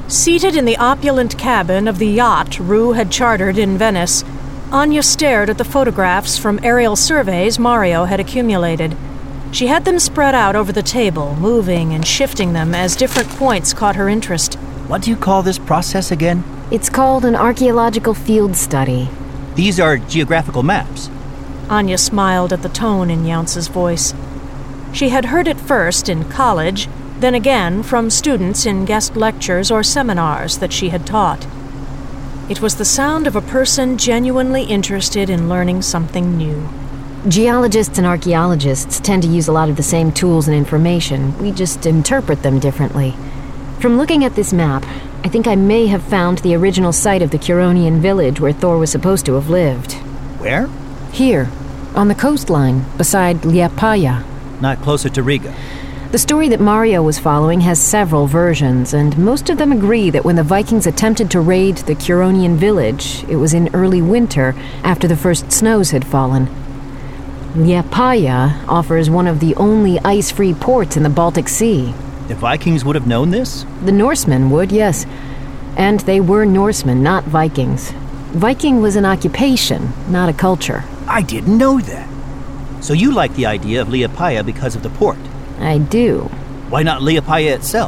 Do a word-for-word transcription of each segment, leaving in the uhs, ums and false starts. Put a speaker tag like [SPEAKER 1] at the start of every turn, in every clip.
[SPEAKER 1] Seated in the opulent cabin of the yacht Rue had chartered in Venice, Anya stared at the photographs from aerial surveys Mario had accumulated. She had them spread out over the table, moving and shifting them as different points caught her interest.
[SPEAKER 2] What do you call this process again?
[SPEAKER 3] It's called an archaeological field study.
[SPEAKER 2] These are geographical maps.
[SPEAKER 1] Anya smiled at the tone in Younce's voice. She had heard it first in college, then again from students in guest lectures or seminars that she had taught. It was the sound of a person genuinely interested in learning something new.
[SPEAKER 3] Geologists and archaeologists tend to use a lot of the same tools and information. We just interpret them differently. From looking at this map, I think I may have found the original site of the Curonian village where Thor was supposed to have lived.
[SPEAKER 2] Where?
[SPEAKER 3] Here, on the coastline, beside Liepāja.
[SPEAKER 2] Not closer to Riga.
[SPEAKER 3] The story that Mario was following has several versions, and most of them agree that when the Vikings attempted to raid the Curonian village, it was in early winter, after the first snows had fallen. Liepāja offers one of the only ice-free ports in the Baltic Sea.
[SPEAKER 2] The Vikings would have known this?
[SPEAKER 3] The Norsemen would, yes. And they were Norsemen, not Vikings. Viking was an occupation, not a culture.
[SPEAKER 2] I didn't know that. So you like the idea of Liepāja because of the port?
[SPEAKER 3] I do.
[SPEAKER 2] Why not Liepāja itself?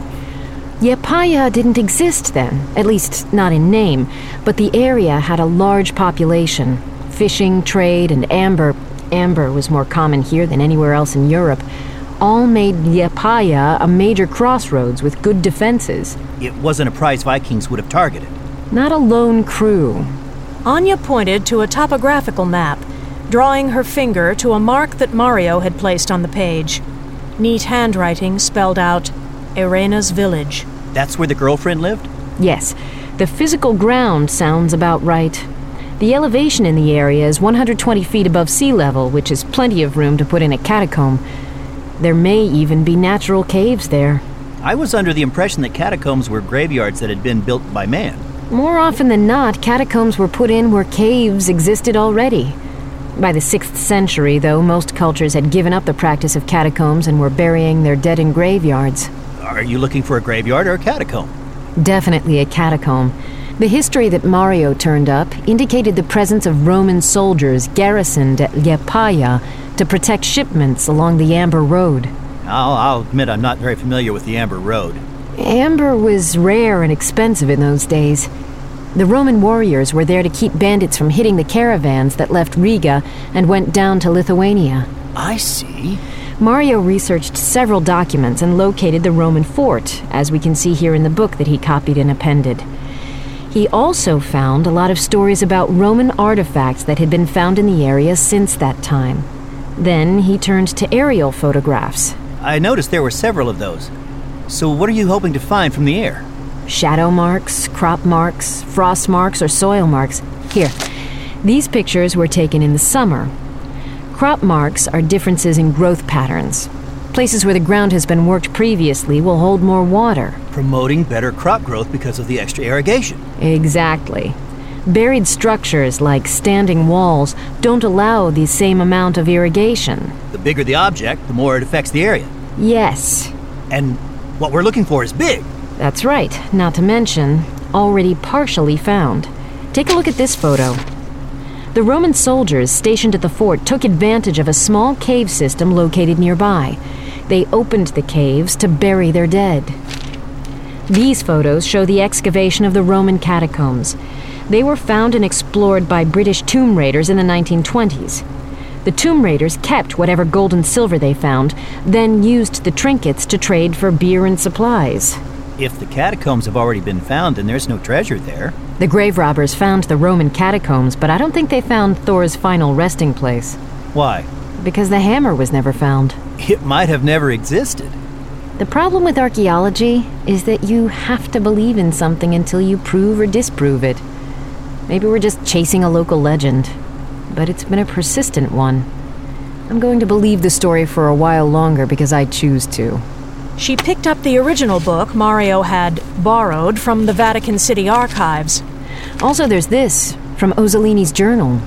[SPEAKER 3] Liepāja didn't exist then, at least not in name, but the area had a large population. Fishing, trade, and amber, amber was more common here than anywhere else in Europe, all made Liepāja a major crossroads with good defenses.
[SPEAKER 2] It wasn't a prize Vikings would have targeted.
[SPEAKER 3] Not a lone crew.
[SPEAKER 1] Anya pointed to a topographical map, drawing her finger to a mark that Mario had placed on the page. Neat handwriting spelled out, Irena's village.
[SPEAKER 2] That's where the girlfriend lived?
[SPEAKER 3] Yes. The physical ground sounds about right. The elevation in the area is one hundred twenty feet above sea level, which is plenty of room to put in a catacomb. There may even be natural caves there.
[SPEAKER 2] I was under the impression that catacombs were graveyards that had been built by man.
[SPEAKER 3] More often than not, catacombs were put in where caves existed already. By the sixth century, though, most cultures had given up the practice of catacombs and were burying their dead in graveyards.
[SPEAKER 2] Are you looking for a graveyard or a catacomb?
[SPEAKER 3] Definitely a catacomb. The history that Mario turned up indicated the presence of Roman soldiers garrisoned at Liepāja to protect shipments along the Amber Road.
[SPEAKER 2] I'll, I'll admit I'm not very familiar with the Amber Road.
[SPEAKER 3] Amber was rare and expensive in those days. The Roman warriors were there to keep bandits from hitting the caravans that left Riga and went down to Lithuania.
[SPEAKER 2] I see.
[SPEAKER 3] Mario researched several documents and located the Roman fort, as we can see here in the book that he copied and appended. He also found a lot of stories about Roman artifacts that had been found in the area since that time. Then he turned to aerial photographs.
[SPEAKER 2] I noticed there were several of those. So what are you hoping to find from the air?
[SPEAKER 3] Shadow marks, crop marks, frost marks, or soil marks. Here, these pictures were taken in the summer. Crop marks are differences in growth patterns. Places where the ground has been worked previously will hold more water.
[SPEAKER 2] Promoting better crop growth because of the extra irrigation.
[SPEAKER 3] Exactly. Buried structures like standing walls don't allow the same amount of irrigation.
[SPEAKER 2] The bigger the object, the more it affects the area.
[SPEAKER 3] Yes.
[SPEAKER 2] And what we're looking for is big.
[SPEAKER 3] That's right, not to mention, already partially found. Take a look at this photo. The Roman soldiers stationed at the fort took advantage of a small cave system located nearby. They opened the caves to bury their dead. These photos show the excavation of the Roman catacombs. They were found and explored by British tomb raiders in the nineteen twenties. The tomb raiders kept whatever gold and silver they found, then used the trinkets to trade for beer and supplies.
[SPEAKER 2] If the catacombs have already been found, then there's no treasure there.
[SPEAKER 3] The grave robbers found the Roman catacombs, but I don't think they found Thor's final resting place.
[SPEAKER 2] Why?
[SPEAKER 3] Because the hammer was never found.
[SPEAKER 2] It might have never existed.
[SPEAKER 3] The problem with archaeology is that you have to believe in something until you prove or disprove it. Maybe we're just chasing a local legend, but it's been a persistent one. I'm going to believe the story for a while longer because I choose to.
[SPEAKER 1] She picked up the original book Mario had borrowed from the Vatican City archives.
[SPEAKER 3] Also, there's this, from Ozzolini's journal.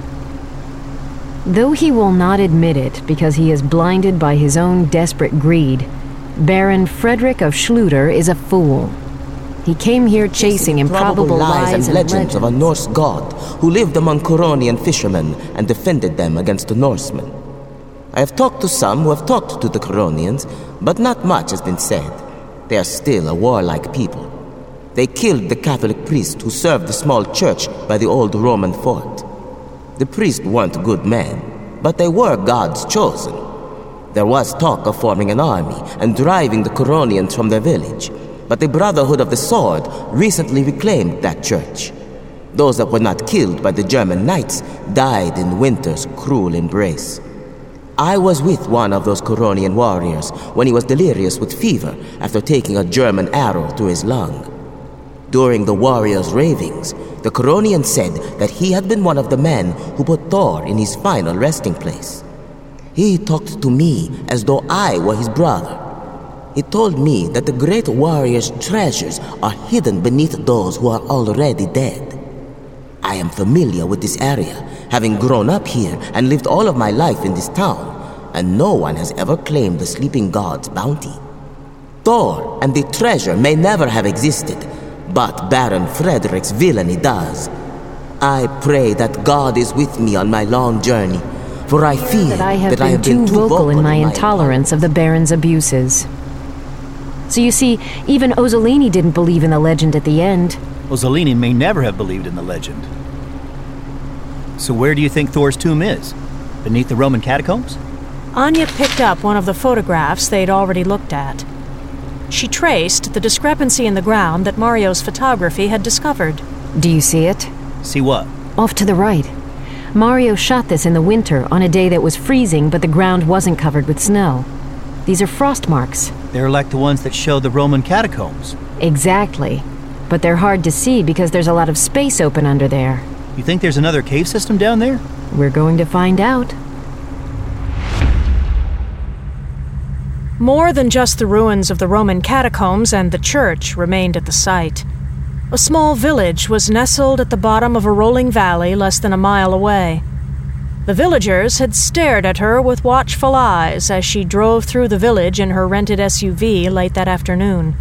[SPEAKER 3] Though he will not admit it because he is blinded by his own desperate greed, Baron Frederick of Schluter is a fool. He came here chasing improbable lies and,
[SPEAKER 4] and legends, legends of a Norse god who lived among Coronian fishermen and defended them against the Norsemen. I have talked to some who have talked to the Coronians, but not much has been said. They are still a warlike people. They killed the Catholic priest who served the small church by the old Roman fort. The priests weren't good men, but they were God's chosen. There was talk of forming an army and driving the Coronians from their village, but the Brotherhood of the Sword recently reclaimed that church. Those that were not killed by the German knights died in winter's cruel embrace. I was with one of those Coronian warriors when he was delirious with fever after taking a German arrow through his lung. During the warrior's ravings, the Coronian said that he had been one of the men who put Thor in his final resting place. He talked to me as though I were his brother. He told me that the great warrior's treasures are hidden beneath those who are already dead. I am familiar with this area, having grown up here and lived all of my life in this town, and no one has ever claimed the sleeping god's bounty. Thor and the treasure may never have existed, but Baron Frederick's villainy does. I pray that God is with me on my long journey, for I fear
[SPEAKER 3] that I have,
[SPEAKER 4] that
[SPEAKER 3] been,
[SPEAKER 4] I have
[SPEAKER 3] too
[SPEAKER 4] been too
[SPEAKER 3] vocal,
[SPEAKER 4] vocal
[SPEAKER 3] in my
[SPEAKER 4] in my
[SPEAKER 3] intolerance of the Baron's abuses. So you see, even Ozzolini didn't believe in the legend at the end.
[SPEAKER 2] Ozzolini may never have believed in the legend. So where do you think Thor's tomb is? Beneath the Roman catacombs?
[SPEAKER 1] Anya picked up one of the photographs they'd already looked at. She traced the discrepancy in the ground that Mario's photography had discovered.
[SPEAKER 3] Do you see it?
[SPEAKER 2] See what?
[SPEAKER 3] Off to the right. Mario shot this in the winter on a day that was freezing, but the ground wasn't covered with snow. These are frost marks.
[SPEAKER 2] They're like the ones that show the Roman catacombs.
[SPEAKER 3] Exactly. But they're hard to see because there's a lot of space open under there.
[SPEAKER 2] You think there's another cave system down there?
[SPEAKER 3] We're going to find out.
[SPEAKER 1] More than just the ruins of the Roman catacombs and the church remained at the site. A small village was nestled at the bottom of a rolling valley less than a mile away. The villagers had stared at her with watchful eyes as she drove through the village in her rented S U V late that afternoon.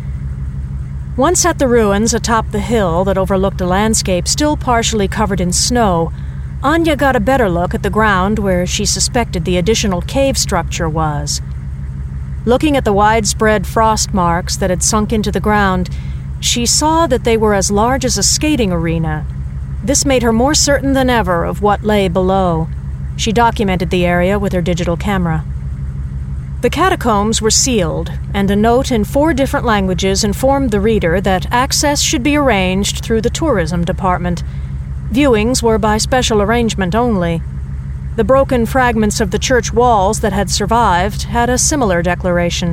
[SPEAKER 1] Once at the ruins atop the hill that overlooked a landscape still partially covered in snow, Anya got a better look at the ground where she suspected the additional cave structure was. Looking at the widespread frost marks that had sunk into the ground, she saw that they were as large as a skating arena. This made her more certain than ever of what lay below. She documented the area with her digital camera. The catacombs were sealed, and a note in four different languages informed the reader that access should be arranged through the tourism department. Viewings were by special arrangement only. The broken fragments of the church walls that had survived had a similar declaration.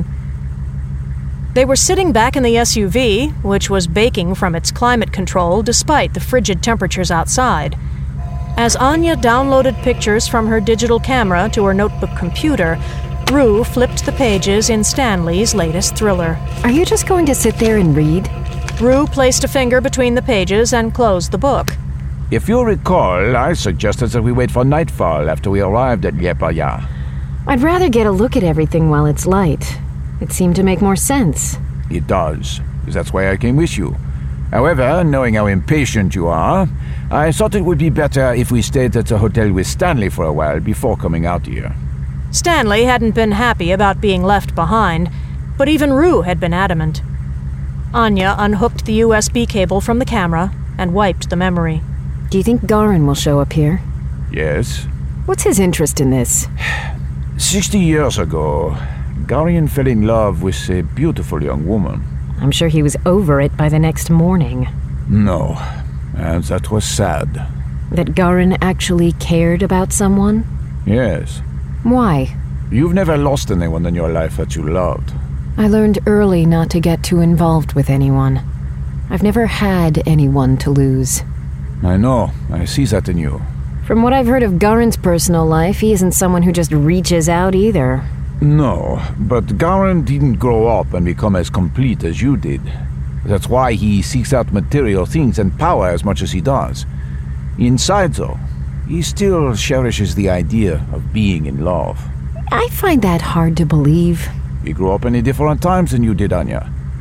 [SPEAKER 1] They were sitting back in the S U V, which was baking from its climate control despite the frigid temperatures outside. As Anya downloaded pictures from her digital camera to her notebook computer, Rue flipped the pages in Stanley's latest thriller.
[SPEAKER 3] Are you just going to sit there and read?
[SPEAKER 1] Rue placed a finger between the pages and closed the book.
[SPEAKER 5] If you recall, I suggested that we wait for nightfall after we arrived at Liepāja.
[SPEAKER 3] I'd rather get a look at everything while it's light. It seemed to make more sense.
[SPEAKER 5] It does. That's why I came with you. However, knowing how impatient you are, I thought it would be better if we stayed at the hotel with Stanley for a while before coming out here.
[SPEAKER 1] Stanley hadn't been happy about being left behind, but even Rue had been adamant. Anya unhooked the U S B cable from the camera and wiped the memory.
[SPEAKER 3] Do you think Garin will show up here?
[SPEAKER 5] Yes.
[SPEAKER 3] What's his interest in this?
[SPEAKER 5] Sixty years ago, Garin fell in love with a beautiful young woman.
[SPEAKER 3] I'm sure he was over it by the next morning.
[SPEAKER 5] No, and that was sad.
[SPEAKER 3] That Garin actually cared about someone?
[SPEAKER 5] Yes.
[SPEAKER 3] Why?
[SPEAKER 5] You've never lost anyone in your life that you loved.
[SPEAKER 3] I learned early not to get too involved with anyone. I've never had anyone to lose.
[SPEAKER 5] I know. I see that in you.
[SPEAKER 3] From what I've heard of Garin's personal life, he isn't someone who just reaches out either.
[SPEAKER 5] No, but Garin didn't grow up and become as complete as you did. That's why he seeks out material things and power as much as he does. Inside, though, he still cherishes the idea of being in love.
[SPEAKER 3] I find that hard to believe.
[SPEAKER 5] He grew up in different times than you did, Anya.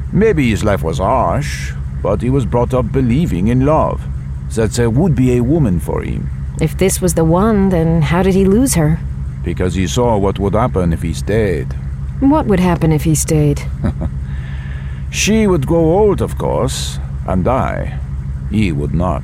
[SPEAKER 5] Maybe his life was harsh, but he was brought up believing in love, that there would be a woman for him.
[SPEAKER 3] If this was the one, then how did he lose her?
[SPEAKER 5] Because he saw what would happen if he stayed.
[SPEAKER 3] What would happen if he stayed?
[SPEAKER 5] She would grow old, of course, and die. He would not.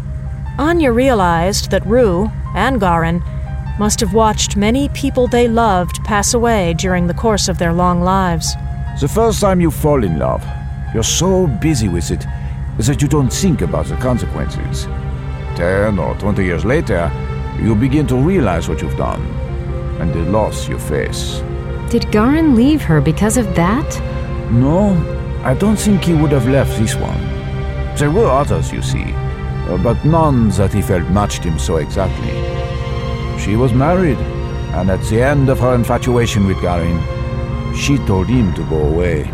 [SPEAKER 1] Anya realized that Rue and Garin must have watched many people they loved pass away during the course of their long lives.
[SPEAKER 5] The first time you fall in love, you're so busy with it that you don't think about the consequences. Ten or twenty years later, you begin to realize what you've done, and the loss you face.
[SPEAKER 3] Did Garin leave her because of that?
[SPEAKER 5] No, I don't think he would have left this one. There were others, you see, but none that he felt matched him so exactly. She was married, and at the end of her infatuation with Garin, she told him to go away.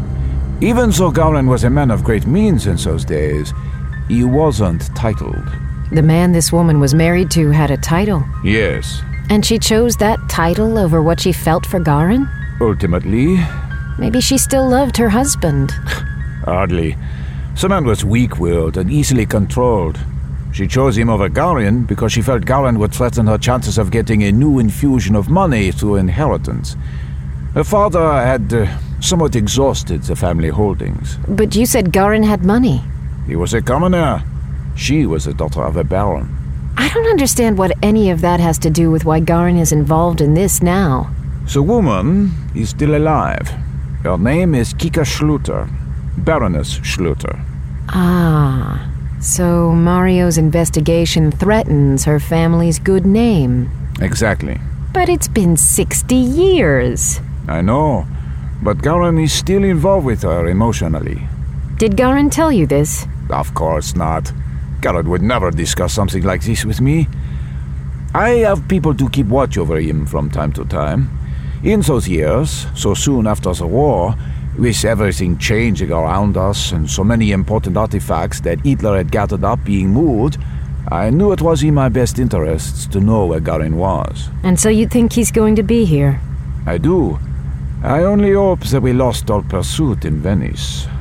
[SPEAKER 5] Even though Garin was a man of great means in those days, he wasn't titled.
[SPEAKER 3] The man this woman was married to had a title.
[SPEAKER 5] Yes.
[SPEAKER 3] And she chose that title over what she felt for Garin?
[SPEAKER 5] Ultimately.
[SPEAKER 3] Maybe she still loved her husband.
[SPEAKER 5] Hardly. The man was weak-willed and easily controlled. She chose him over Garin because she felt Garin would threaten her chances of getting a new infusion of money through inheritance. Her father had uh, somewhat exhausted the family holdings.
[SPEAKER 3] But you said Garin had money.
[SPEAKER 5] He was a commoner. She was the daughter of a baron.
[SPEAKER 3] I don't understand what any of that has to do with why Garin is involved in this now.
[SPEAKER 5] The woman is still alive. Her name is Kika Schluter, Baroness Schluter.
[SPEAKER 3] Ah, so Mario's investigation threatens her family's good name.
[SPEAKER 5] Exactly.
[SPEAKER 3] But it's been sixty years.
[SPEAKER 5] I know, but Garin is still involved with her emotionally.
[SPEAKER 3] Did Garin tell you this?
[SPEAKER 5] Of course not. Garin would never discuss something like this with me. I have people to keep watch over him from time to time. In those years, so soon after the war, with everything changing around us and so many important artifacts that Hitler had gathered up being moved, I knew it was in my best interests to know where Garin was.
[SPEAKER 3] And so you think he's going to be here?
[SPEAKER 5] I do. I only hope that we lost all pursuit in Venice.